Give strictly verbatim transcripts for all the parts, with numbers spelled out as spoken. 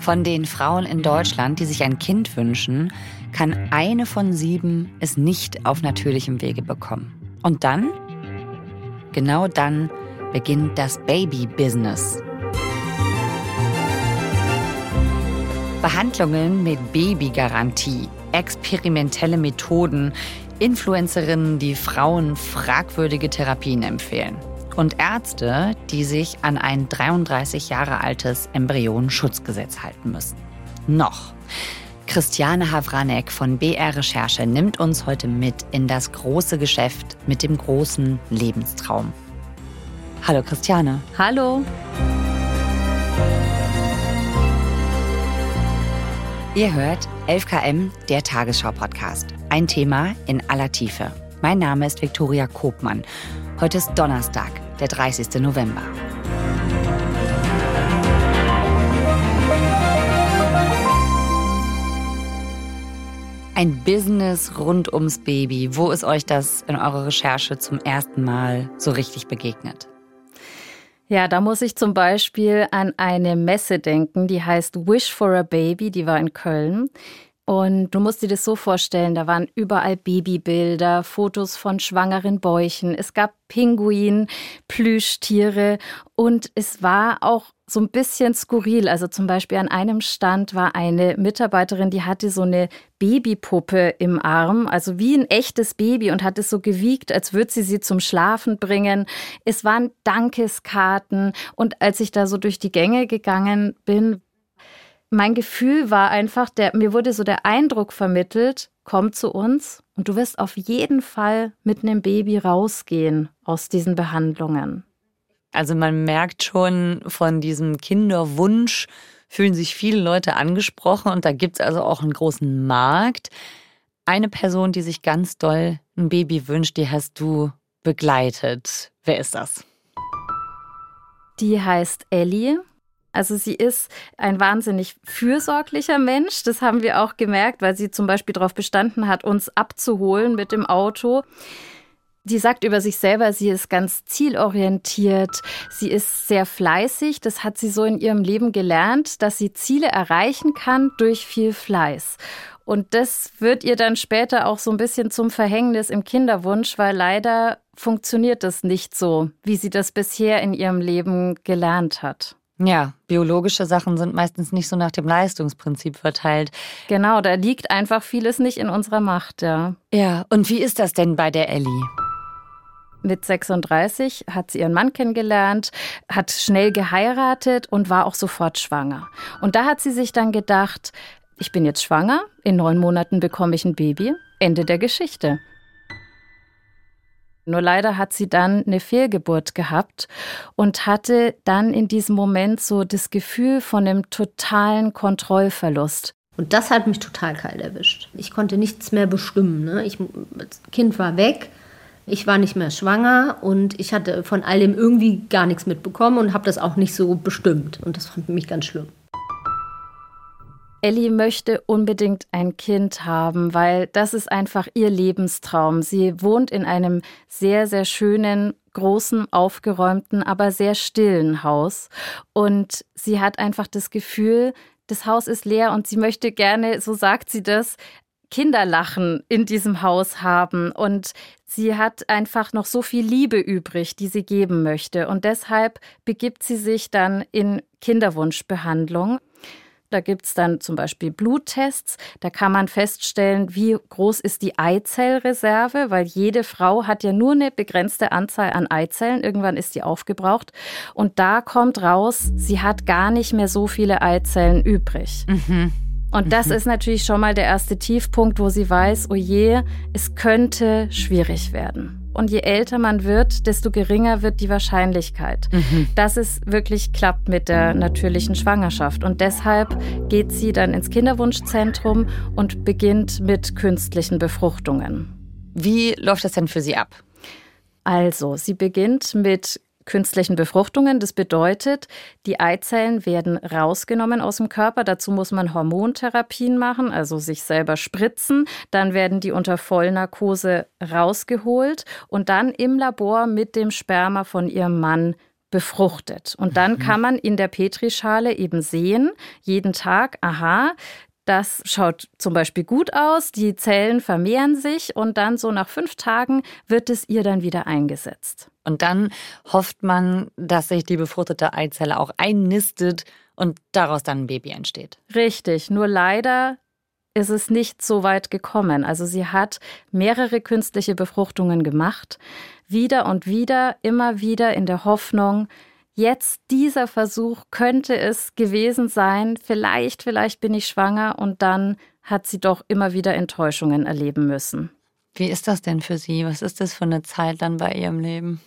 Von den Frauen in Deutschland, die sich ein Kind wünschen, kann eine von sieben es nicht auf natürlichem Wege bekommen. Und dann, genau dann, beginnt das Baby-Business. Behandlungen mit Babygarantie, experimentelle Methoden, Influencerinnen, die Frauen fragwürdige Therapien empfehlen. Und Ärzte, die sich an ein dreiunddreißig Jahre altes Embryonenschutzgesetz halten müssen. Noch. Christiane Havranek von B R Recherche nimmt uns heute mit in das große Geschäft mit dem großen Lebenstraum. Hallo Christiane. Hallo. Ihr hört elf Kilometer, der Tagesschau-Podcast. Ein Thema in aller Tiefe. Mein Name ist Viktoria Kopmann. Heute ist Donnerstag, der dreißigster November. Ein Business rund ums Baby. Wo ist euch das in eurer Recherche zum ersten Mal so richtig begegnet? Ja, da muss ich zum Beispiel an eine Messe denken, die heißt Wish for a Baby, die war in Köln. Und du musst dir das so vorstellen, da waren überall Babybilder, Fotos von schwangeren Bäuchen. Es gab Pinguin, Plüschtiere und es war auch so ein bisschen skurril. Also zum Beispiel an einem Stand war eine Mitarbeiterin, die hatte so eine Babypuppe im Arm, also wie ein echtes Baby und hat es so gewiegt, als würde sie sie zum Schlafen bringen. Es waren Dankeskarten und als ich da so durch die Gänge gegangen bin, mein Gefühl war einfach, der, mir wurde so der Eindruck vermittelt, komm zu uns und du wirst auf jeden Fall mit einem Baby rausgehen aus diesen Behandlungen. Also man merkt schon, von diesem Kinderwunsch fühlen sich viele Leute angesprochen und da gibt es also auch einen großen Markt. Eine Person, die sich ganz doll ein Baby wünscht, die hast du begleitet. Wer ist das? Die heißt Ellie. Also sie ist ein wahnsinnig fürsorglicher Mensch. Das haben wir auch gemerkt, weil sie zum Beispiel darauf bestanden hat, uns abzuholen mit dem Auto. Sie sagt über sich selber, sie ist ganz zielorientiert, sie ist sehr fleißig. Das hat sie so in ihrem Leben gelernt, dass sie Ziele erreichen kann durch viel Fleiß. Und das wird ihr dann später auch so ein bisschen zum Verhängnis im Kinderwunsch, weil leider funktioniert das nicht so, wie sie das bisher in ihrem Leben gelernt hat. Ja, biologische Sachen sind meistens nicht so nach dem Leistungsprinzip verteilt. Genau, da liegt einfach vieles nicht in unserer Macht, ja. Ja, und wie ist das denn bei der Ellie? Mit sechsunddreißig hat sie ihren Mann kennengelernt, hat schnell geheiratet und war auch sofort schwanger. Und da hat sie sich dann gedacht, ich bin jetzt schwanger, in neun Monaten bekomme ich ein Baby, Ende der Geschichte. Nur leider hat sie dann eine Fehlgeburt gehabt und hatte dann in diesem Moment so das Gefühl von einem totalen Kontrollverlust. Und das hat mich total kalt erwischt. Ich konnte nichts mehr bestimmen. Ne? Ich, das Kind war weg, ich war nicht mehr schwanger und ich hatte von all dem irgendwie gar nichts mitbekommen und habe das auch nicht so bestimmt. Und das fand mich ganz schlimm. Ellie möchte unbedingt ein Kind haben, weil das ist einfach ihr Lebenstraum. Sie wohnt in einem sehr, sehr schönen, großen, aufgeräumten, aber sehr stillen Haus. Und sie hat einfach das Gefühl, das Haus ist leer und sie möchte gerne, so sagt sie das, Kinderlachen in diesem Haus haben. Und sie hat einfach noch so viel Liebe übrig, die sie geben möchte. Und deshalb begibt sie sich dann in Kinderwunschbehandlung. Da gibt es dann zum Beispiel Bluttests. Da kann man feststellen, wie groß ist die Eizellreserve, weil jede Frau hat ja nur eine begrenzte Anzahl an Eizellen. Irgendwann ist die aufgebraucht. Und da kommt raus, sie hat gar nicht mehr so viele Eizellen übrig. Mhm. Und das mhm. ist natürlich schon mal der erste Tiefpunkt, wo sie weiß, oh je, es könnte schwierig werden. Und je älter man wird, desto geringer wird die Wahrscheinlichkeit, mhm. dass es wirklich klappt mit der natürlichen Schwangerschaft. Und deshalb geht sie dann ins Kinderwunschzentrum und beginnt mit künstlichen Befruchtungen. Wie läuft das denn für sie ab? Also, sie beginnt mit künstlichen Befruchtungen. Das bedeutet, die Eizellen werden rausgenommen aus dem Körper. Dazu muss man Hormontherapien machen, also sich selber spritzen. Dann werden die unter Vollnarkose rausgeholt und dann im Labor mit dem Sperma von ihrem Mann befruchtet. Und dann Mhm. kann man in der Petrischale eben sehen, jeden Tag, aha, das schaut zum Beispiel gut aus, die Zellen vermehren sich und dann so nach fünf Tagen wird es ihr dann wieder eingesetzt. Und dann hofft man, dass sich die befruchtete Eizelle auch einnistet und daraus dann ein Baby entsteht. Richtig, nur leider ist es nicht so weit gekommen. Also sie hat mehrere künstliche Befruchtungen gemacht, wieder und wieder, immer wieder in der Hoffnung, jetzt dieser Versuch könnte es gewesen sein, vielleicht, vielleicht bin ich schwanger und dann hat sie doch immer wieder Enttäuschungen erleben müssen. Wie ist das denn für Sie? Was ist das für eine Zeit dann bei Ihrem Leben?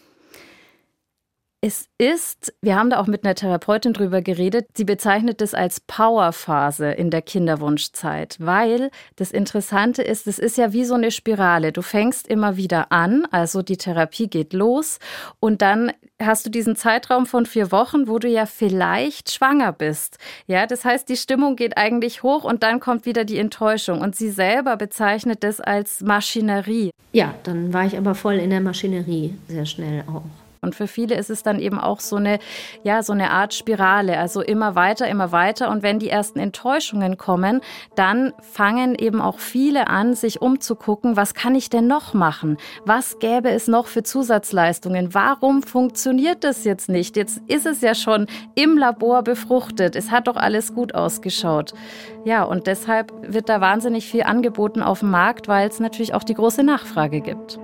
Es ist, wir haben da auch mit einer Therapeutin drüber geredet, sie bezeichnet es als Powerphase in der Kinderwunschzeit, weil das Interessante ist, es ist ja wie so eine Spirale. Du fängst immer wieder an, also die Therapie geht los und dann hast du diesen Zeitraum von vier Wochen, wo du ja vielleicht schwanger bist. Ja, das heißt, die Stimmung geht eigentlich hoch und dann kommt wieder die Enttäuschung und sie selber bezeichnet das als Maschinerie. Ja, dann war ich aber voll in der Maschinerie, sehr schnell auch. Und für viele ist es dann eben auch so eine, ja, so eine Art Spirale, also immer weiter, immer weiter. Und wenn die ersten Enttäuschungen kommen, dann fangen eben auch viele an, sich umzugucken, was kann ich denn noch machen? Was gäbe es noch für Zusatzleistungen? Warum funktioniert das jetzt nicht? Jetzt ist es ja schon im Labor befruchtet. Es hat doch alles gut ausgeschaut. Ja, und deshalb wird da wahnsinnig viel angeboten auf dem Markt, weil es natürlich auch die große Nachfrage gibt.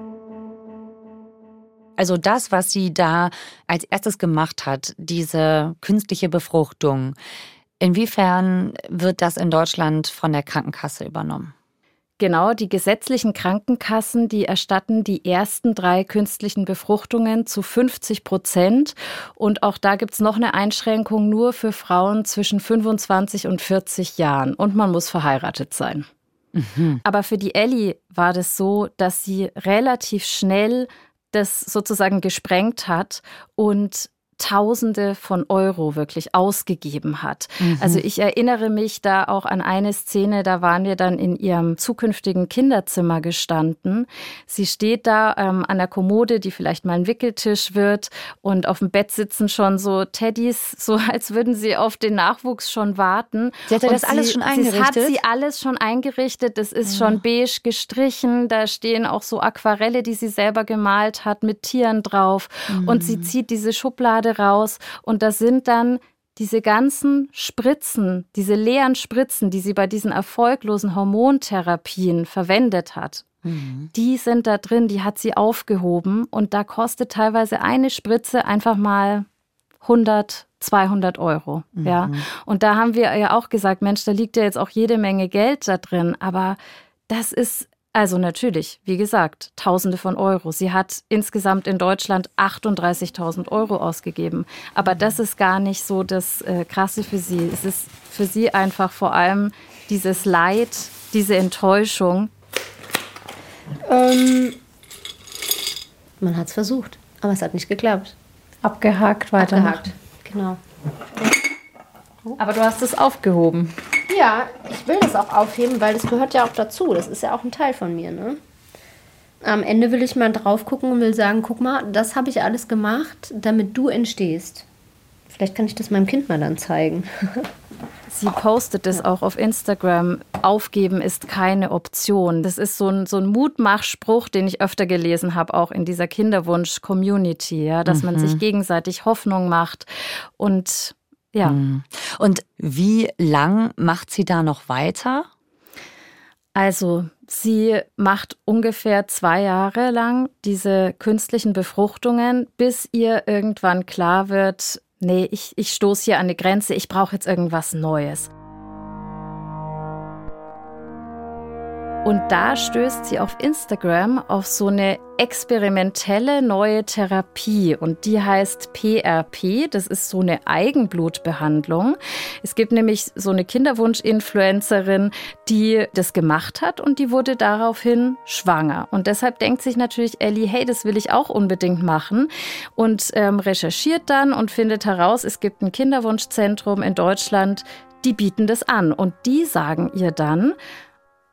Also das, was sie da als erstes gemacht hat, diese künstliche Befruchtung, inwiefern wird das in Deutschland von der Krankenkasse übernommen? Genau, die gesetzlichen Krankenkassen, die erstatten die ersten drei künstlichen Befruchtungen zu fünfzig Prozent. Und auch da gibt es noch eine Einschränkung nur für Frauen zwischen fünfundzwanzig und vierzig Jahren. Und man muss verheiratet sein. Mhm. Aber für die Elli war das so, dass sie relativ schnell das sozusagen gesprengt hat und Tausende von Euro wirklich ausgegeben hat. Mhm. Also ich erinnere mich da auch an eine Szene, da waren wir dann in ihrem zukünftigen Kinderzimmer gestanden. Sie steht da ähm, an der Kommode, die vielleicht mal ein Wickeltisch wird und auf dem Bett sitzen schon so Teddys, so als würden sie auf den Nachwuchs schon warten. Sie hatte das sie, alles schon eingerichtet? Das hat sie alles schon eingerichtet, das ist ja. schon beige gestrichen, da stehen auch so Aquarelle, die sie selber gemalt hat mit Tieren drauf mhm. und sie zieht diese Schublade raus und da sind dann diese ganzen Spritzen, diese leeren Spritzen, die sie bei diesen erfolglosen Hormontherapien verwendet hat. Mhm. Die sind da drin, die hat sie aufgehoben und da kostet teilweise eine Spritze einfach mal hundert, zweihundert Euro. Mhm. Ja. Und da haben wir ja auch gesagt, Mensch, da liegt ja jetzt auch jede Menge Geld da drin, aber das ist Also natürlich, wie gesagt, Tausende von Euro. Sie hat insgesamt in Deutschland achtunddreißigtausend Euro ausgegeben. Aber das ist gar nicht so das äh, Krasse für sie. Es ist für sie einfach vor allem dieses Leid, diese Enttäuschung. Ähm, man hat es versucht, aber es hat nicht geklappt. Abgehakt, weitermachen. Abgehakt, genau. Aber du hast es aufgehoben. Ja, ich will das auch aufheben, weil das gehört ja auch dazu. Das ist ja auch ein Teil von mir, ne? Am Ende will ich mal drauf gucken und will sagen, guck mal, das habe ich alles gemacht, damit du entstehst. Vielleicht kann ich das meinem Kind mal dann zeigen. Sie postet es auch auf Instagram. Aufgeben ist keine Option. Das ist so ein, so ein Mutmachspruch, den ich öfter gelesen habe, auch in dieser Kinderwunsch-Community, ja, dass mhm. man sich gegenseitig Hoffnung macht und ja. Und wie lang macht sie da noch weiter? Also sie macht ungefähr zwei Jahre lang diese künstlichen Befruchtungen, bis ihr irgendwann klar wird, nee, ich, ich stoße hier an eine Grenze, ich brauche jetzt irgendwas Neues. Und da stößt sie auf Instagram auf so eine experimentelle neue Therapie und die heißt P R P, das ist so eine Eigenblutbehandlung. Es gibt nämlich so eine Kinderwunsch-Influencerin, die das gemacht hat und die wurde daraufhin schwanger. Und deshalb denkt sich natürlich Elli, hey, das will ich auch unbedingt machen und ähm, recherchiert dann und findet heraus, es gibt ein Kinderwunschzentrum in Deutschland, die bieten das an und die sagen ihr dann,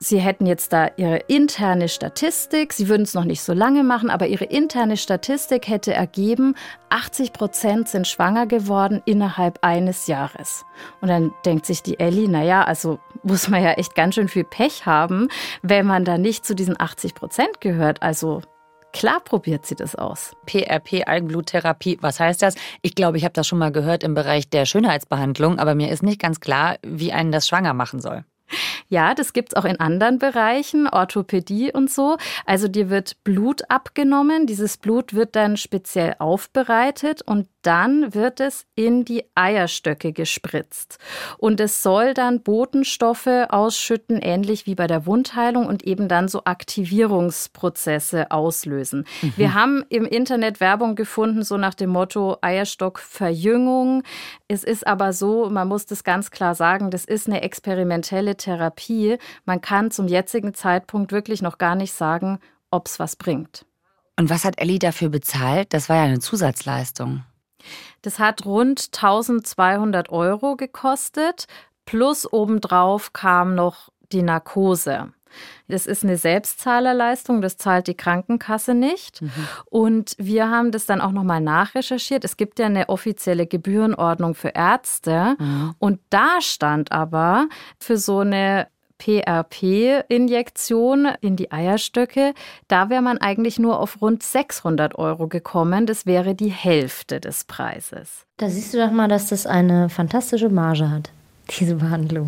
Sie hätten jetzt da ihre interne Statistik, sie würden es noch nicht so lange machen, aber ihre interne Statistik hätte ergeben, achtzig Prozent sind schwanger geworden innerhalb eines Jahres. Und dann denkt sich die Elli, naja, also muss man ja echt ganz schön viel Pech haben, wenn man da nicht zu diesen achtzig Prozent gehört. Also klar probiert sie das aus. P R P, Algenbluttherapie, was heißt das? Ich glaube, ich habe das schon mal gehört im Bereich der Schönheitsbehandlung, aber mir ist nicht ganz klar, wie einen das schwanger machen soll. Ja, das gibt's auch in anderen Bereichen, Orthopädie und so. Also dir wird Blut abgenommen, dieses Blut wird dann speziell aufbereitet und dann wird es in die Eierstöcke gespritzt. Und es soll dann Botenstoffe ausschütten, ähnlich wie bei der Wundheilung und eben dann so Aktivierungsprozesse auslösen. Mhm. Wir haben im Internet Werbung gefunden, so nach dem Motto Eierstockverjüngung. Es ist aber so, man muss das ganz klar sagen, das ist eine experimentelle Therapie. Man kann zum jetzigen Zeitpunkt wirklich noch gar nicht sagen, ob es was bringt. Und was hat Elli dafür bezahlt? Das war ja eine Zusatzleistung. Das hat rund eintausendzweihundert Euro gekostet, plus obendrauf kam noch die Narkose. Das ist eine Selbstzahlerleistung, das zahlt die Krankenkasse nicht. Mhm. Und wir haben das dann auch nochmal nachrecherchiert. Es gibt ja eine offizielle Gebührenordnung für Ärzte. Mhm. Und da stand aber für so eine P R P-Injektion in die Eierstöcke, da wäre man eigentlich nur auf rund sechshundert Euro gekommen. Das wäre die Hälfte des Preises. Da siehst du doch mal, dass das eine fantastische Marge hat, diese Behandlung.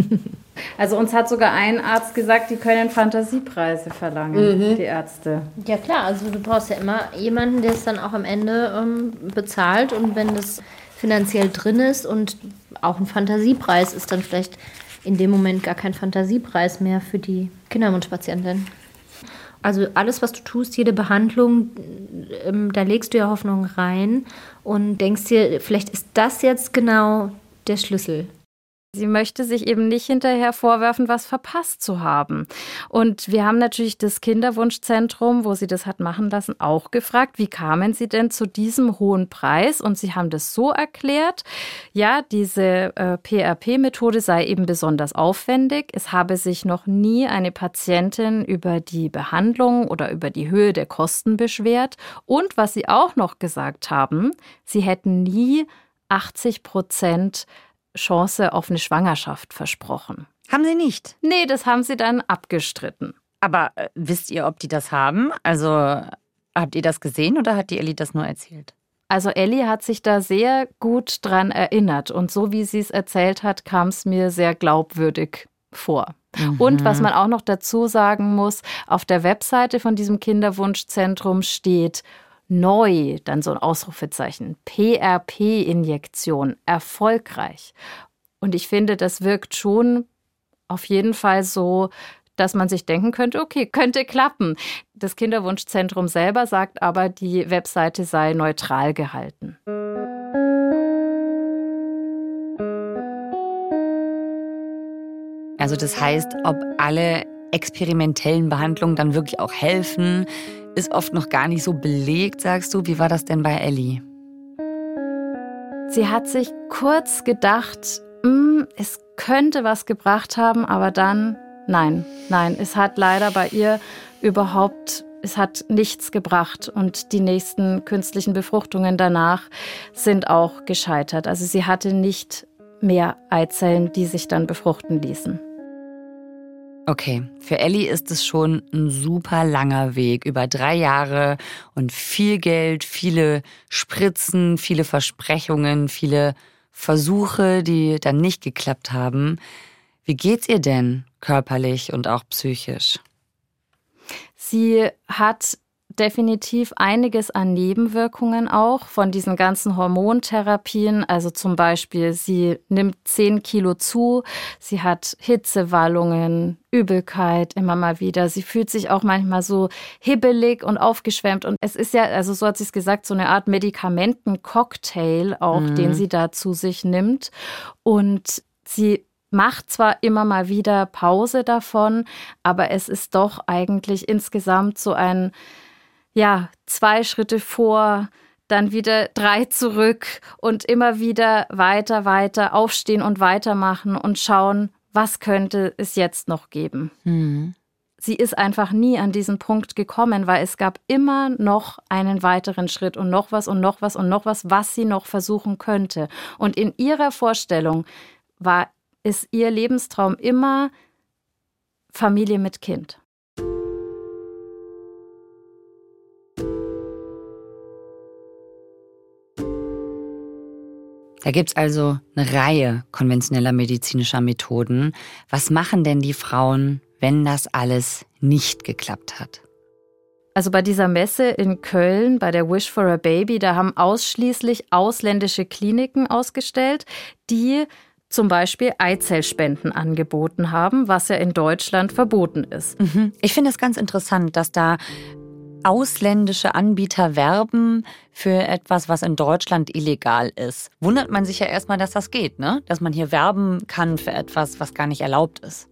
Also uns hat sogar ein Arzt gesagt, die können Fantasiepreise verlangen, mhm. die Ärzte. Ja klar, also du brauchst ja immer jemanden, der es dann auch am Ende ähm, bezahlt. Und wenn das finanziell drin ist und auch ein Fantasiepreis ist, dann vielleicht in dem Moment gar kein Fantasiepreis mehr für die Kinderwunschpatientin. Also alles, was du tust, jede Behandlung, ähm, da legst du ja Hoffnung rein und denkst dir, vielleicht ist das jetzt genau der Schlüssel. Sie möchte sich eben nicht hinterher vorwerfen, was verpasst zu haben. Und wir haben natürlich das Kinderwunschzentrum, wo sie das hat machen lassen, auch gefragt, wie kamen sie denn zu diesem hohen Preis? Und sie haben das so erklärt, ja, diese äh, P R P-Methode sei eben besonders aufwendig. Es habe sich noch nie eine Patientin über die Behandlung oder über die Höhe der Kosten beschwert. Und was sie auch noch gesagt haben, sie hätten nie achtzig Prozent Chance auf eine Schwangerschaft versprochen. Haben sie nicht? Nee, das haben sie dann abgestritten. Aber äh, wisst ihr, ob die das haben? Also habt ihr das gesehen oder hat die Elli das nur erzählt? Also Elli hat sich da sehr gut dran erinnert. Und so wie sie es erzählt hat, kam es mir sehr glaubwürdig vor. Mhm. Und was man auch noch dazu sagen muss, auf der Webseite von diesem Kinderwunschzentrum steht neu, dann so ein Ausrufezeichen, P R P-Injektion, erfolgreich. Und ich finde, das wirkt schon auf jeden Fall so, dass man sich denken könnte, okay, könnte klappen. Das Kinderwunschzentrum selber sagt aber, die Webseite sei neutral gehalten. Also das heißt, ob alle experimentellen Behandlungen dann wirklich auch helfen, ist oft noch gar nicht so belegt, sagst du. Wie war das denn bei Elli? Sie hat sich kurz gedacht, es könnte was gebracht haben, aber dann, nein, nein, es hat leider bei ihr überhaupt, es hat nichts gebracht und die nächsten künstlichen Befruchtungen danach sind auch gescheitert. Also sie hatte nicht mehr Eizellen, die sich dann befruchten ließen. Okay, für Elli ist es schon ein super langer Weg, über drei Jahre und viel Geld, viele Spritzen, viele Versprechungen, viele Versuche, die dann nicht geklappt haben. Wie geht's ihr denn körperlich und auch psychisch? Sie hat definitiv einiges an Nebenwirkungen auch von diesen ganzen Hormontherapien. Also zum Beispiel, sie nimmt zehn Kilo zu, sie hat Hitzewallungen, Übelkeit immer mal wieder. Sie fühlt sich auch manchmal so hibbelig und aufgeschwemmt. Und es ist ja, also so hat sie es gesagt, so eine Art Medikamentencocktail auch, mhm. den sie da zu sich nimmt. Und sie macht zwar immer mal wieder Pause davon, aber es ist doch eigentlich insgesamt so ein Ja, zwei Schritte vor, dann wieder drei zurück und immer wieder weiter, weiter aufstehen und weitermachen und schauen, was könnte es jetzt noch geben? Mhm. Sie ist einfach nie an diesen Punkt gekommen, weil es gab immer noch einen weiteren Schritt und noch was und noch was und noch was, was sie noch versuchen könnte. Und in ihrer Vorstellung war, ist ihr Lebenstraum immer Familie mit Kind. Da gibt es also eine Reihe konventioneller medizinischer Methoden. Was machen denn die Frauen, wenn das alles nicht geklappt hat? Also bei dieser Messe in Köln, bei der Wish for a Baby, da haben ausschließlich ausländische Kliniken ausgestellt, die zum Beispiel Eizellspenden angeboten haben, was ja in Deutschland verboten ist. Mhm. Ich finde es ganz interessant, dass da ausländische Anbieter werben für etwas, was in Deutschland illegal ist. Wundert man sich ja erstmal, dass das geht, ne? Dass man hier werben kann für etwas, was gar nicht erlaubt ist.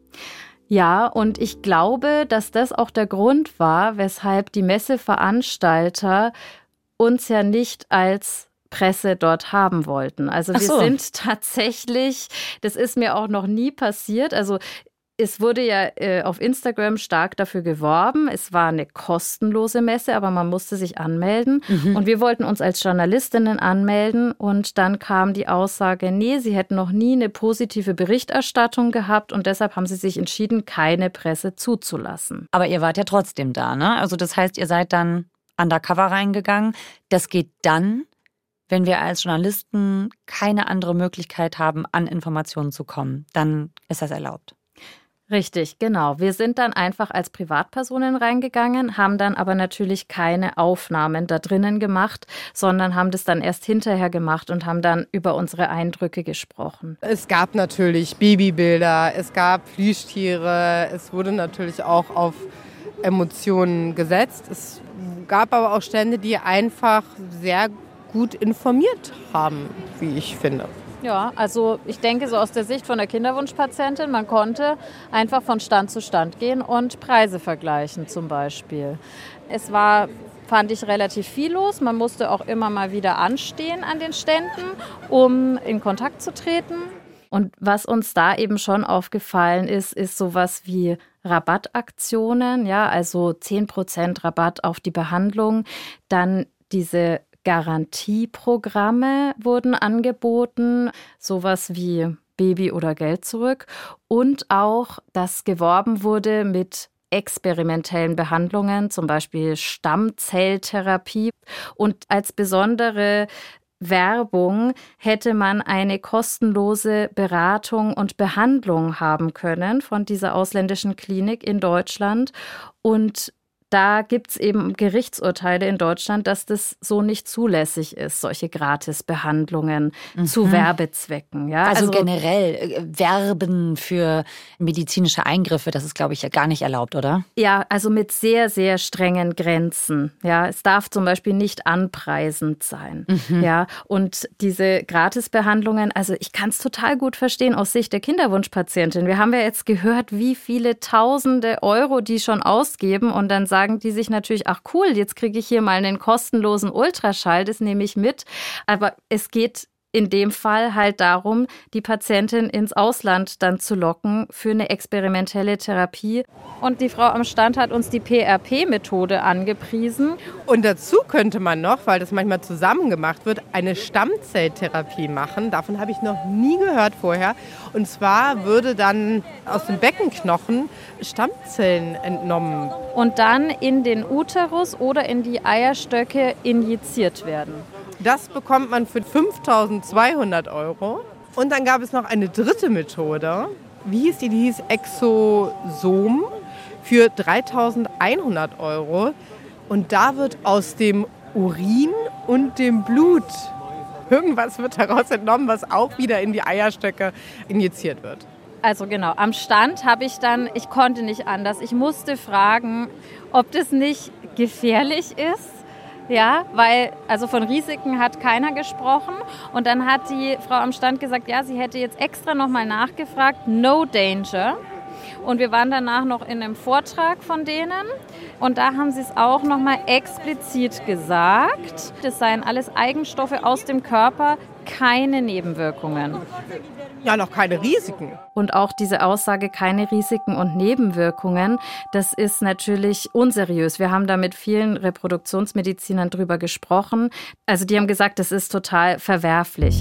Ja, und ich glaube, dass das auch der Grund war, weshalb die Messeveranstalter uns ja nicht als Presse dort haben wollten. Also wir so. sind tatsächlich, das ist mir auch noch nie passiert, also es wurde ja äh, auf Instagram stark dafür geworben. Es war eine kostenlose Messe, aber man musste sich anmelden. Mhm. Und wir wollten uns als Journalistinnen anmelden. Und dann kam die Aussage, nee, sie hätten noch nie eine positive Berichterstattung gehabt. Und deshalb haben sie sich entschieden, keine Presse zuzulassen. Aber ihr wart ja trotzdem da, ne? Also das heißt, ihr seid dann undercover reingegangen. Das geht dann, wenn wir als Journalisten keine andere Möglichkeit haben, an Informationen zu kommen. Dann ist das erlaubt. Richtig, genau. Wir sind dann einfach als Privatpersonen reingegangen, haben dann aber natürlich keine Aufnahmen da drinnen gemacht, sondern haben das dann erst hinterher gemacht und haben dann über unsere Eindrücke gesprochen. Es gab natürlich Babybilder, es gab Plüschtiere, es wurde natürlich auch auf Emotionen gesetzt. Es gab aber auch Stände, die einfach sehr gut informiert haben, wie ich finde. Ja, also ich denke so aus der Sicht von der Kinderwunschpatientin, man konnte einfach von Stand zu Stand gehen und Preise vergleichen zum Beispiel. Es war, fand ich, relativ viel los. Man musste auch immer mal wieder anstehen an den Ständen, um in Kontakt zu treten. Und was uns da eben schon aufgefallen ist, ist sowas wie Rabattaktionen, ja, also zehn Prozent Rabatt auf die Behandlung, dann diese Garantieprogramme wurden angeboten, sowas wie Baby oder Geld zurück und auch, dass geworben wurde mit experimentellen Behandlungen, zum Beispiel Stammzelltherapie. Und als besondere Werbung hätte man eine kostenlose Beratung und Behandlung haben können von dieser ausländischen Klinik in Deutschland. Und da gibt es eben Gerichtsurteile in Deutschland, dass das so nicht zulässig ist, solche Gratisbehandlungen mhm. zu Werbezwecken. Ja? Also, also generell äh, Werben für medizinische Eingriffe, das ist, glaube ich, gar nicht erlaubt, oder? Ja, also mit sehr, sehr strengen Grenzen. Ja, es darf zum Beispiel nicht anpreisend sein. Mhm. Ja, und diese Gratisbehandlungen, also ich kann es total gut verstehen aus Sicht der Kinderwunschpatientin. Wir haben ja jetzt gehört, wie viele Tausende Euro die schon ausgeben und dann sagen die sich natürlich, ach cool, jetzt kriege ich hier mal einen kostenlosen Ultraschall, das nehme ich mit. Aber es geht in dem Fall halt darum, die Patientin ins Ausland dann zu locken für eine experimentelle Therapie. Und die Frau am Stand hat uns die P R P-Methode angepriesen. Und dazu könnte man noch, weil das manchmal zusammen gemacht wird, eine Stammzelltherapie machen. Davon habe ich noch nie gehört vorher. Und zwar würde dann aus dem Beckenknochen Stammzellen entnommen. Und dann in den Uterus oder in die Eierstöcke injiziert werden. Das bekommt man für fünftausendzweihundert Euro. Und dann gab es noch eine dritte Methode. Wie hieß die? Die hieß Exosom für dreitausendeinhundert Euro. Und da wird aus dem Urin und dem Blut irgendwas wird daraus entnommen, was auch wieder in die Eierstöcke injiziert wird. Also genau, am Stand habe ich dann, ich konnte nicht anders, ich musste fragen, ob das nicht gefährlich ist. Ja, weil also von Risiken hat keiner gesprochen. Und dann hat die Frau am Stand gesagt, ja, sie hätte jetzt extra nochmal nachgefragt, no danger. Und wir waren danach noch in einem Vortrag von denen. Und da haben sie es auch nochmal explizit gesagt. Das seien alles Eigenstoffe aus dem Körper, keine Nebenwirkungen. Ja, noch keine Risiken. Und auch diese Aussage, keine Risiken und Nebenwirkungen, das ist natürlich unseriös. Wir haben da mit vielen Reproduktionsmedizinern drüber gesprochen. Also die haben gesagt, das ist total verwerflich.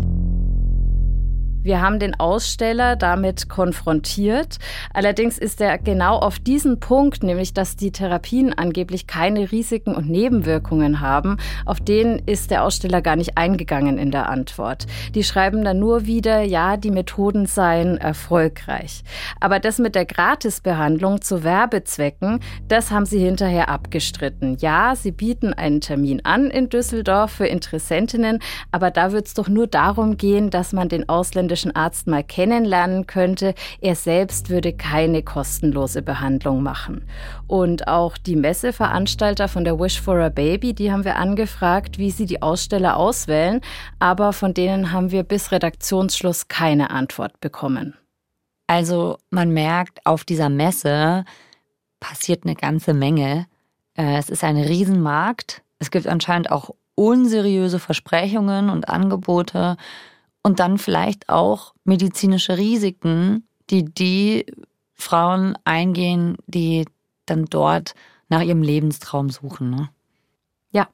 Wir haben den Aussteller damit konfrontiert. Allerdings ist er genau auf diesen Punkt, nämlich dass die Therapien angeblich keine Risiken und Nebenwirkungen haben, auf den ist der Aussteller gar nicht eingegangen in der Antwort. Die schreiben dann nur wieder, ja, die Methoden seien erfolgreich. Aber das mit der Gratisbehandlung zu Werbezwecken, das haben sie hinterher abgestritten. Ja, sie bieten einen Termin an in Düsseldorf für Interessentinnen, aber da wird es doch nur darum gehen, dass man den ausländischen Arzt mal kennenlernen könnte. Er selbst würde keine kostenlose Behandlung machen. Und auch die Messeveranstalter von der Wish for a Baby, die haben wir angefragt, wie sie die Aussteller auswählen, aber von denen haben wir bis Redaktionsschluss keine Antwort bekommen. Also man merkt, auf dieser Messe passiert eine ganze Menge. Es ist ein Riesenmarkt. Es gibt anscheinend auch unseriöse Versprechungen und Angebote. Und dann vielleicht auch medizinische Risiken, die die Frauen eingehen, die dann dort nach ihrem Lebenstraum suchen. Ne? Ja.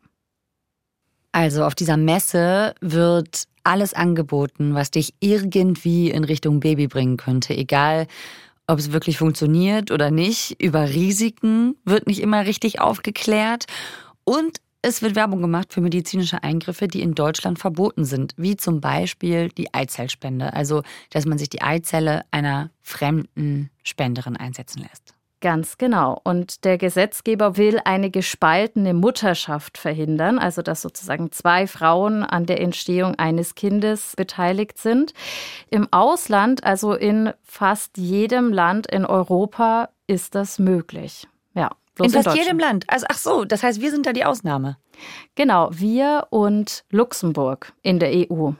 Also auf dieser Messe wird alles angeboten, was dich irgendwie in Richtung Baby bringen könnte. Egal, ob es wirklich funktioniert oder nicht. Über Risiken wird nicht immer richtig aufgeklärt. Und es wird Werbung gemacht für medizinische Eingriffe, die in Deutschland verboten sind, wie zum Beispiel die Eizellspende. Also, dass man sich die Eizelle einer fremden Spenderin einsetzen lässt. Ganz genau. Und der Gesetzgeber will eine gespaltene Mutterschaft verhindern, also dass sozusagen zwei Frauen an der Entstehung eines Kindes beteiligt sind. Im Ausland, also in fast jedem Land in Europa, ist das möglich. Ja. In fast jedem Land. Also, ach so, das heißt, wir sind da die Ausnahme. Genau, wir und Luxemburg in der E U.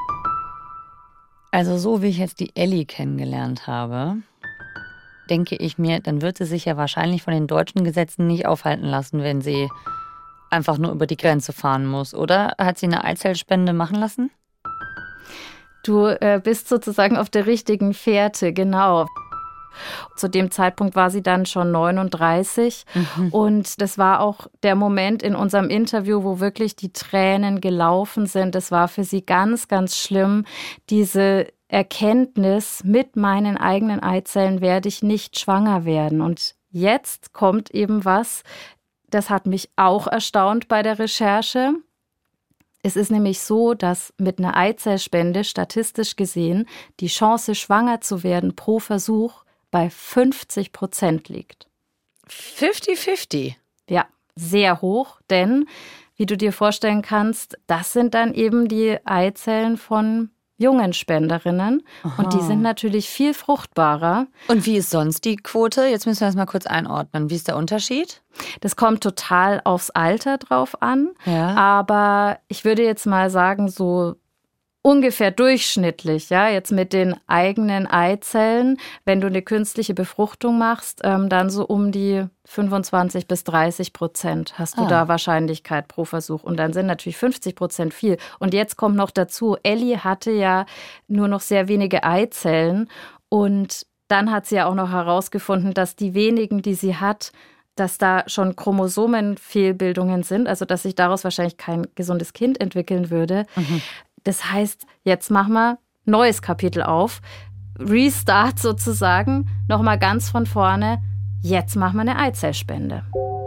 Also so wie ich jetzt die Elli kennengelernt habe, denke ich mir, dann wird sie sich ja wahrscheinlich von den deutschen Gesetzen nicht aufhalten lassen, wenn sie einfach nur über die Grenze fahren muss, oder? Hat sie eine Eizellspende machen lassen? Du äh, bist sozusagen auf der richtigen Fährte, genau. Zu dem Zeitpunkt war sie dann schon neununddreißig mhm. und das war auch der Moment in unserem Interview, wo wirklich die Tränen gelaufen sind. Das war für sie ganz, ganz schlimm. Diese Erkenntnis, mit meinen eigenen Eizellen werde ich nicht schwanger werden. Und jetzt kommt eben was, das hat mich auch erstaunt bei der Recherche. Es ist nämlich so, dass mit einer Eizellspende statistisch gesehen die Chance, schwanger zu werden pro Versuch bei fünfzig Prozent liegt. fünfzig fünfzig? Ja, sehr hoch, denn wie du dir vorstellen kannst, das sind dann eben die Eizellen von jungen Spenderinnen. Aha. Und die sind natürlich viel fruchtbarer. Und wie ist sonst die Quote? Jetzt müssen wir das mal kurz einordnen. Wie ist der Unterschied? Das kommt total aufs Alter drauf an. Ja. Aber ich würde jetzt mal sagen, so ungefähr durchschnittlich, ja, jetzt mit den eigenen Eizellen, wenn du eine künstliche Befruchtung machst, ähm, dann so um die fünfundzwanzig bis dreißig Prozent hast du ah. da Wahrscheinlichkeit pro Versuch. Und dann sind natürlich fünfzig Prozent viel. Und jetzt kommt noch dazu, Elli hatte ja nur noch sehr wenige Eizellen. Und dann hat sie ja auch noch herausgefunden, dass die wenigen, die sie hat, dass da schon Chromosomenfehlbildungen sind, also dass sich daraus wahrscheinlich kein gesundes Kind entwickeln würde. Mhm. Das heißt, jetzt machen wir neues Kapitel auf. Restart sozusagen, nochmal ganz von vorne. Jetzt machen wir eine Eizellspende.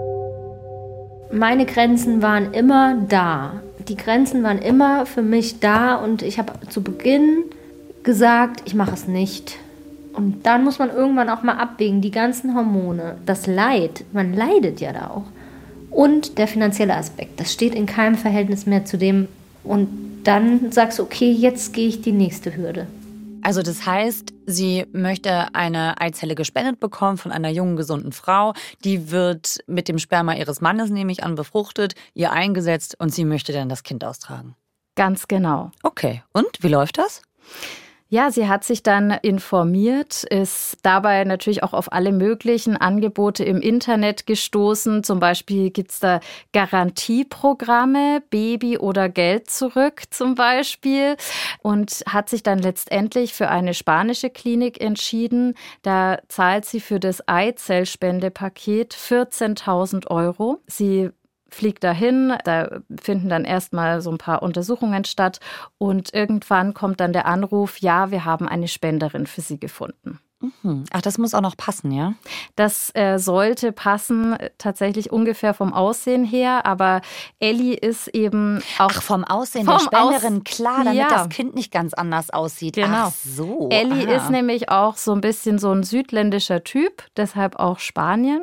Meine Grenzen waren immer da. Die Grenzen waren immer für mich da und ich habe zu Beginn gesagt, ich mache es nicht. Und dann muss man irgendwann auch mal abwägen, die ganzen Hormone, das Leid, man leidet ja da auch. Und der finanzielle Aspekt, das steht in keinem Verhältnis mehr zu dem. Und dann sagst du, okay, jetzt gehe ich die nächste Hürde. Also das heißt, sie möchte eine Eizelle gespendet bekommen von einer jungen, gesunden Frau. Die wird mit dem Sperma ihres Mannes, nehme ich an, befruchtet, ihr eingesetzt und sie möchte dann das Kind austragen. Ganz genau. Okay, und wie läuft das? Ja, sie hat sich dann informiert, ist dabei natürlich auch auf alle möglichen Angebote im Internet gestoßen. Zum Beispiel gibt es da Garantieprogramme, Baby oder Geld zurück zum Beispiel. Und hat sich dann letztendlich für eine spanische Klinik entschieden. Da zahlt sie für das Eizellspendepaket vierzehntausend Euro. Sie fliegt dahin, da finden dann erstmal so ein paar Untersuchungen statt und irgendwann kommt dann der Anruf, ja, wir haben eine Spenderin für Sie gefunden. Mhm. Ach, das muss auch noch passen, ja? Das äh, sollte passen, tatsächlich ungefähr vom Aussehen her, aber Elli ist eben auch... Ach, vom Aussehen vom der Spenderin, Aus- klar, damit ja. das Kind nicht ganz anders aussieht. Genau. Ach so. Elli ah. ist nämlich auch so ein bisschen so ein südländischer Typ, deshalb auch Spanien.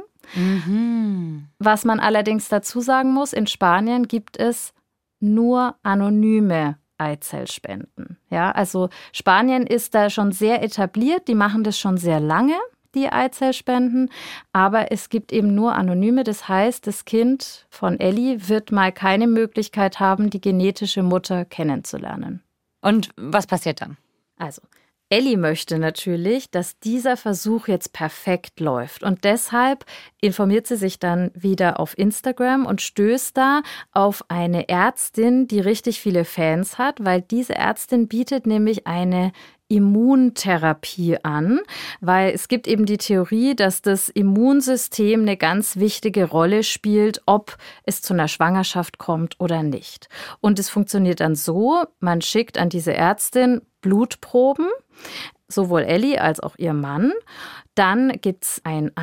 Mhm. Was man allerdings dazu sagen muss, in Spanien gibt es nur anonyme Eizellspenden. Ja, also Spanien ist da schon sehr etabliert, die machen das schon sehr lange, die Eizellspenden, aber es gibt eben nur anonyme. Das heißt, das Kind von Elli wird mal keine Möglichkeit haben, die genetische Mutter kennenzulernen. Und was passiert dann? Also, Elli möchte natürlich, dass dieser Versuch jetzt perfekt läuft. Und deshalb informiert sie sich dann wieder auf Instagram und stößt da auf eine Ärztin, die richtig viele Fans hat, weil diese Ärztin bietet nämlich eine Immuntherapie an, weil es gibt eben die Theorie, dass das Immunsystem eine ganz wichtige Rolle spielt, ob es zu einer Schwangerschaft kommt oder nicht. Und es funktioniert dann so, man schickt an diese Ärztin Blutproben, sowohl Elli als auch ihr Mann. Dann gibt es einen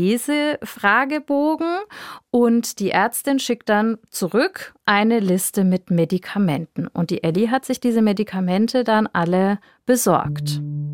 Anamnese-Fragebogen und die Ärztin schickt dann zurück eine Liste mit Medikamenten. Und die Elli hat sich diese Medikamente dann alle besorgt.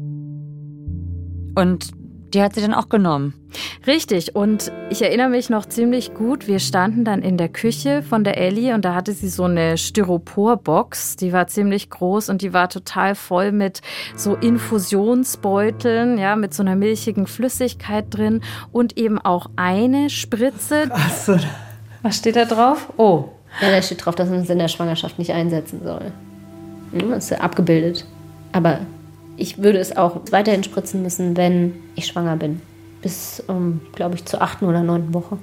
Und die hat sie dann auch genommen? Richtig. Und ich erinnere mich noch ziemlich gut, wir standen dann in der Küche von der Elli und da hatte sie so eine Styroporbox, die war ziemlich groß und die war total voll mit so Infusionsbeuteln, ja, mit so einer milchigen Flüssigkeit drin und eben auch eine Spritze. Achso. Was steht da drauf? Oh. Ja, da steht drauf, dass man es in der Schwangerschaft nicht einsetzen soll. Das ist ja abgebildet. Aber ich würde es auch weiterhin spritzen müssen, wenn ich schwanger bin. Bis, um, glaube ich, zur achten oder neunten Woche.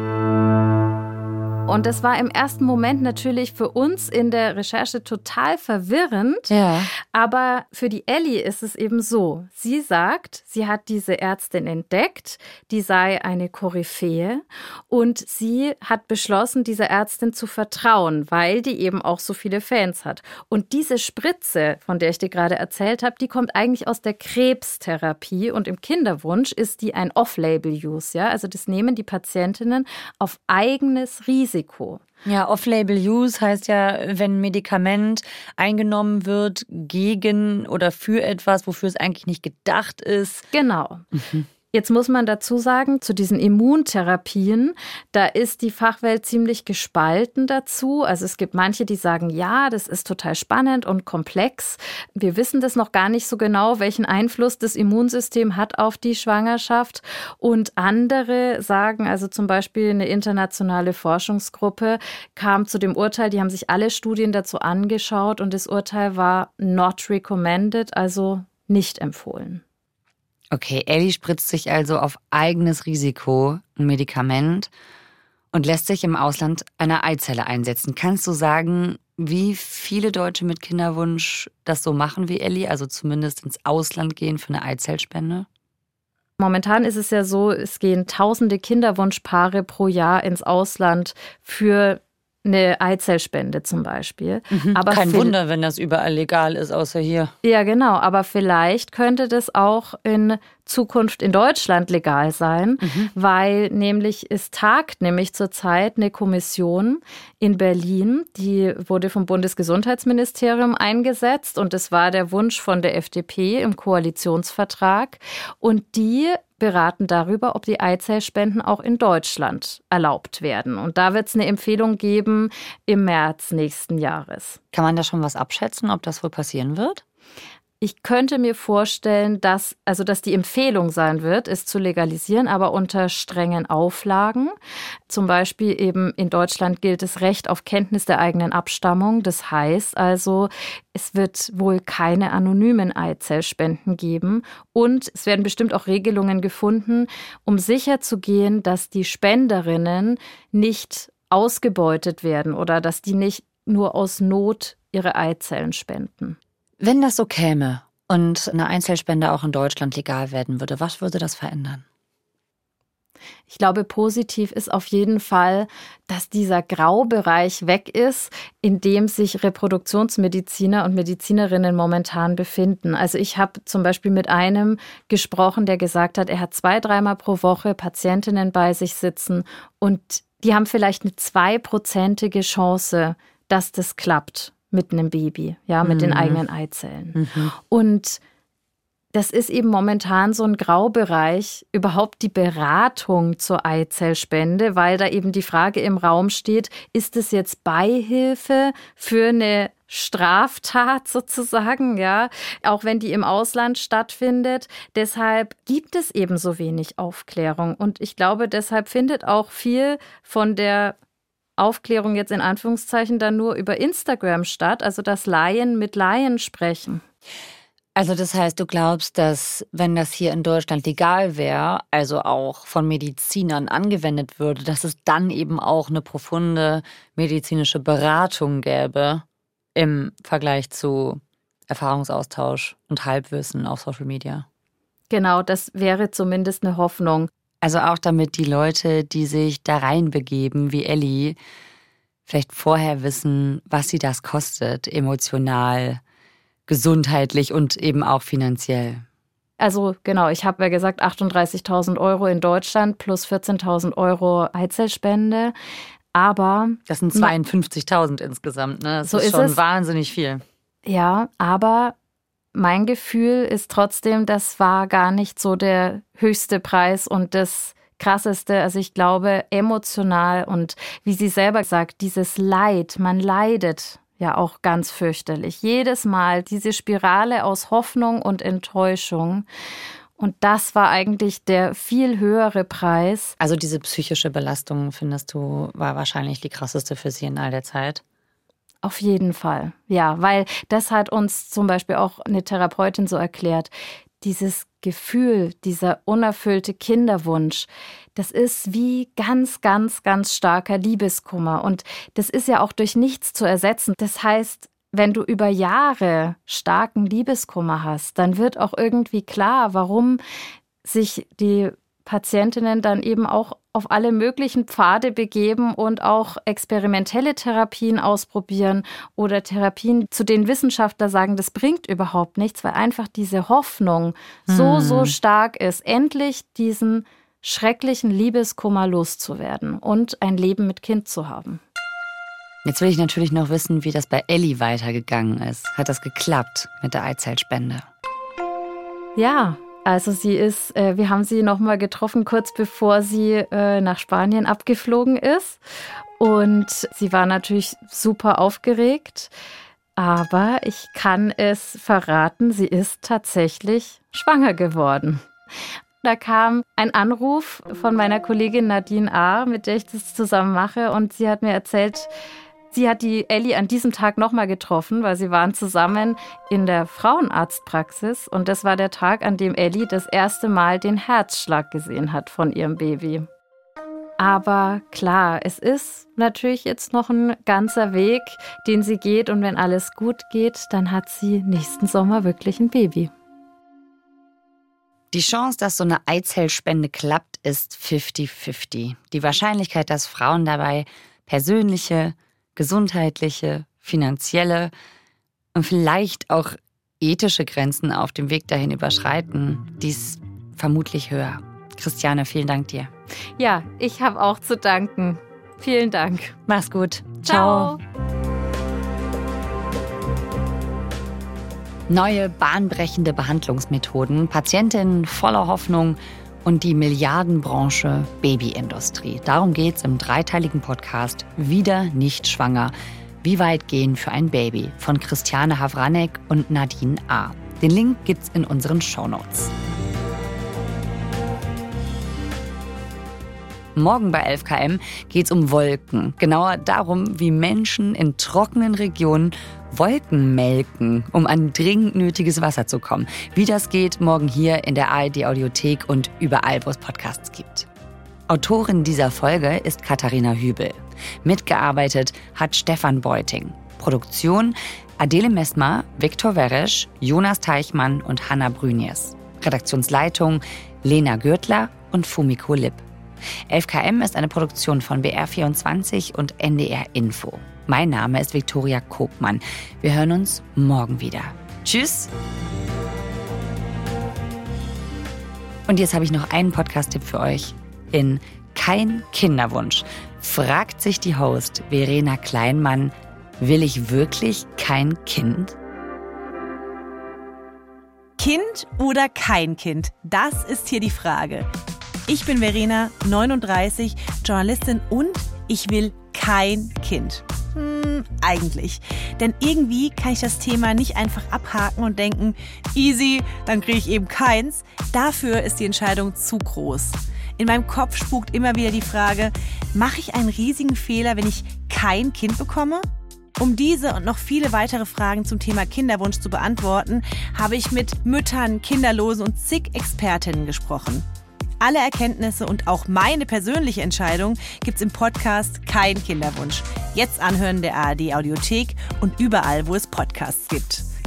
Und das war im ersten Moment natürlich für uns in der Recherche total verwirrend. Ja. Aber für die Elli ist es eben so. Sie sagt, sie hat diese Ärztin entdeckt, die sei eine Koryphäe. Und sie hat beschlossen, dieser Ärztin zu vertrauen, weil die eben auch so viele Fans hat. Und diese Spritze, von der ich dir gerade erzählt habe, die kommt eigentlich aus der Krebstherapie. Und im Kinderwunsch ist die ein Off-Label-Use. Ja? Also das nehmen die Patientinnen auf eigenes Risiko. Ja, Off-Label-Use heißt ja, wenn ein Medikament eingenommen wird gegen oder für etwas, wofür es eigentlich nicht gedacht ist. Genau. Mhm. Jetzt muss man dazu sagen, zu diesen Immuntherapien, da ist die Fachwelt ziemlich gespalten dazu. Also es gibt manche, die sagen, ja, das ist total spannend und komplex. Wir wissen das noch gar nicht so genau, welchen Einfluss das Immunsystem hat auf die Schwangerschaft. Und andere sagen, also zum Beispiel eine internationale Forschungsgruppe kam zu dem Urteil, die haben sich alle Studien dazu angeschaut und das Urteil war not recommended, also nicht empfohlen. Okay, Elli spritzt sich also auf eigenes Risiko ein Medikament und lässt sich im Ausland eine Eizelle einsetzen. Kannst du sagen, wie viele Deutsche mit Kinderwunsch das so machen wie Elli, also zumindest ins Ausland gehen für eine Eizellspende? Momentan ist es ja so, es gehen tausende Kinderwunschpaare pro Jahr ins Ausland für eine Eizellspende zum Beispiel. Mhm, aber kein viel- Wunder, wenn das überall legal ist, außer hier. Ja, genau. Aber vielleicht könnte das auch in Zukunft in Deutschland legal sein, Mhm. weil nämlich es tagt nämlich zurzeit eine Kommission in Berlin, die wurde vom Bundesgesundheitsministerium eingesetzt und das war der Wunsch von der F D P im Koalitionsvertrag und die beraten darüber, ob die Eizellspenden auch in Deutschland erlaubt werden. Und da wird es eine Empfehlung geben im März nächsten Jahres. Kann man da schon was abschätzen, ob das wohl passieren wird? Ich könnte mir vorstellen, dass, also dass die Empfehlung sein wird, es zu legalisieren, aber unter strengen Auflagen. Zum Beispiel eben in Deutschland gilt das Recht auf Kenntnis der eigenen Abstammung. Das heißt also, es wird wohl keine anonymen Eizellspenden geben. Und es werden bestimmt auch Regelungen gefunden, um sicherzugehen, dass die Spenderinnen nicht ausgebeutet werden oder dass die nicht nur aus Not ihre Eizellen spenden. Wenn das so käme und eine Eizellspende auch in Deutschland legal werden würde, was würde das verändern? Ich glaube, positiv ist auf jeden Fall, dass dieser Graubereich weg ist, in dem sich Reproduktionsmediziner und Medizinerinnen momentan befinden. Also ich habe zum Beispiel mit einem gesprochen, der gesagt hat, er hat zwei, dreimal pro Woche Patientinnen bei sich sitzen und die haben vielleicht eine zweiprozentige Chance, dass das klappt mit einem Baby, ja, mit mhm. den eigenen Eizellen. Mhm. Und das ist eben momentan so ein Graubereich, überhaupt die Beratung zur Eizellspende, weil da eben die Frage im Raum steht, ist es jetzt Beihilfe für eine Straftat sozusagen, ja, auch wenn die im Ausland stattfindet. Deshalb gibt es eben so wenig Aufklärung. Und ich glaube, deshalb findet auch viel von der Aufklärung jetzt in Anführungszeichen dann nur über Instagram statt, also dass Laien mit Laien sprechen. Also das heißt, du glaubst, dass wenn das hier in Deutschland legal wäre, also auch von Medizinern angewendet würde, dass es dann eben auch eine profunde medizinische Beratung gäbe im Vergleich zu Erfahrungsaustausch und Halbwissen auf Social Media? Genau, das wäre zumindest eine Hoffnung. Also auch damit die Leute, die sich da reinbegeben, wie Elli, vielleicht vorher wissen, was sie das kostet, emotional, gesundheitlich und eben auch finanziell. Also genau, ich habe ja gesagt, achtunddreißigtausend Euro in Deutschland plus vierzehntausend Euro Eizellspende. Aber das sind zweiundfünfzigtausend insgesamt, ne? Das so ist ist schon es. Wahnsinnig viel. Ja, aber mein Gefühl ist trotzdem, das war gar nicht so der höchste Preis und das Krasseste. Also ich glaube, emotional und wie sie selber sagt, dieses Leid, man leidet ja auch ganz fürchterlich. Jedes Mal diese Spirale aus Hoffnung und Enttäuschung. Und das war eigentlich der viel höhere Preis. Also diese psychische Belastung, findest du, war wahrscheinlich die krasseste für sie in all der Zeit? Auf jeden Fall, ja, weil das hat uns zum Beispiel auch eine Therapeutin so erklärt. Dieses Gefühl, dieser unerfüllte Kinderwunsch, das ist wie ganz, ganz, ganz starker Liebeskummer. Und das ist ja auch durch nichts zu ersetzen. Das heißt, wenn du über Jahre starken Liebeskummer hast, dann wird auch irgendwie klar, warum sich die Patientinnen dann eben auch auf alle möglichen Pfade begeben und auch experimentelle Therapien ausprobieren oder Therapien, zu denen Wissenschaftler sagen, das bringt überhaupt nichts, weil einfach diese Hoffnung so, so stark ist, endlich diesen schrecklichen Liebeskummer loszuwerden und ein Leben mit Kind zu haben. Jetzt will ich natürlich noch wissen, wie das bei Elli weitergegangen ist. Hat das geklappt mit der Eizellspende? Ja, also sie ist, äh, wir haben sie noch mal getroffen, kurz bevor sie äh, nach Spanien abgeflogen ist. Und sie war natürlich super aufgeregt. Aber ich kann es verraten, sie ist tatsächlich schwanger geworden. Da kam ein Anruf von meiner Kollegin Nadine A., mit der ich das zusammen mache. Und sie hat mir erzählt, sie hat die Elli an diesem Tag nochmal getroffen, weil sie waren zusammen in der Frauenarztpraxis. Und das war der Tag, an dem Elli das erste Mal den Herzschlag gesehen hat von ihrem Baby. Aber klar, es ist natürlich jetzt noch ein ganzer Weg, den sie geht. Und wenn alles gut geht, dann hat sie nächsten Sommer wirklich ein Baby. Die Chance, dass so eine Eizellspende klappt, ist fifty fifty. Die Wahrscheinlichkeit, dass Frauen dabei persönliche, gesundheitliche, finanzielle und vielleicht auch ethische Grenzen auf dem Weg dahin überschreiten, die ist vermutlich höher. Christiane, vielen Dank dir. Ja, ich habe auch zu danken. Vielen Dank. Mach's gut. Ciao. Ciao. Neue, bahnbrechende Behandlungsmethoden, Patientinnen voller Hoffnung und die Milliardenbranche Babyindustrie. Darum geht's im dreiteiligen Podcast Wieder nicht schwanger. Wie weit gehen für ein Baby? Von Christiane Havranek und Nadine A. Den Link gibt's in unseren Shownotes. Morgen bei elf Kilometer pro Stunde geht's um Wolken. Genauer darum, wie Menschen in trockenen Regionen Wolken melken, um an dringend nötiges Wasser zu kommen. Wie das geht, morgen hier in der A R D-Audiothek und überall, wo es Podcasts gibt. Autorin dieser Folge ist Katharina Hübel. Mitgearbeitet hat Stefan Beuting. Produktion Adele Messmer, Viktor Weresch, Jonas Teichmann und Hanna Brünjes. Redaktionsleitung Lena Gürtler und Fumiko Lipp. elf Kilometer pro Stunde ist eine Produktion von B R vierundzwanzig und N D R Info. Mein Name ist Viktoria Kobmann. Wir hören uns morgen wieder. Tschüss! Und jetzt habe ich noch einen Podcast-Tipp für euch. In Kein Kinderwunsch fragt sich die Host Verena Kleinmann, will ich wirklich kein Kind? Kind oder kein Kind? Das ist hier die Frage. Ich bin Verena, neununddreißig, Journalistin und ich will kein Kind. Hm, eigentlich. Denn irgendwie kann ich das Thema nicht einfach abhaken und denken, easy, dann kriege ich eben keins. Dafür ist die Entscheidung zu groß. In meinem Kopf spukt immer wieder die Frage, mache ich einen riesigen Fehler, wenn ich kein Kind bekomme? Um diese und noch viele weitere Fragen zum Thema Kinderwunsch zu beantworten, habe ich mit Müttern, Kinderlosen und zig Expertinnen gesprochen. Alle Erkenntnisse und auch meine persönliche Entscheidung gibt's im Podcast Kein Kinderwunsch. Jetzt anhören der A R D-Audiothek und überall, wo es Podcasts gibt.